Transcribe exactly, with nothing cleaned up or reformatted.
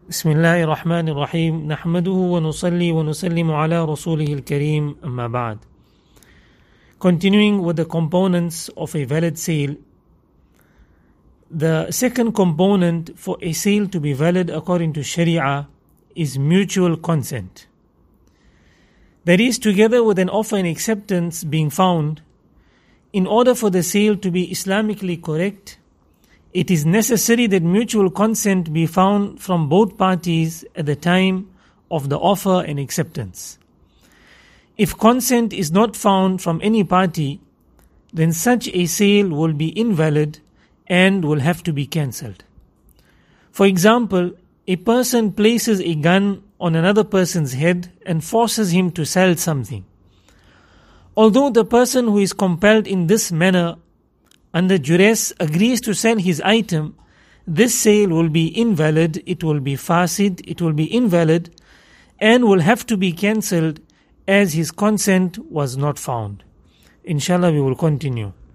بسم الله الرحمن الرحيم نحمده ونصلي ونسلم على رسوله الكريم أما بعد. Continuing with the components of a valid sale, the second component for a sale to be valid according to Sharia is mutual consent. That is, together with an offer and acceptance being found, in order for the sale to be Islamically correct, it is necessary that mutual consent be found from both parties at the time of the offer and acceptance. If consent is not found from any party, then such a sale will be invalid and will have to be cancelled. For example, a person places a gun on another person's head and forces him to sell something. Although the person who is compelled in this manner under duress agrees to sell his item, this sale will be invalid, it will be fasid, it will be invalid, and will have to be cancelled as his consent was not found. Inshallah, we will continue.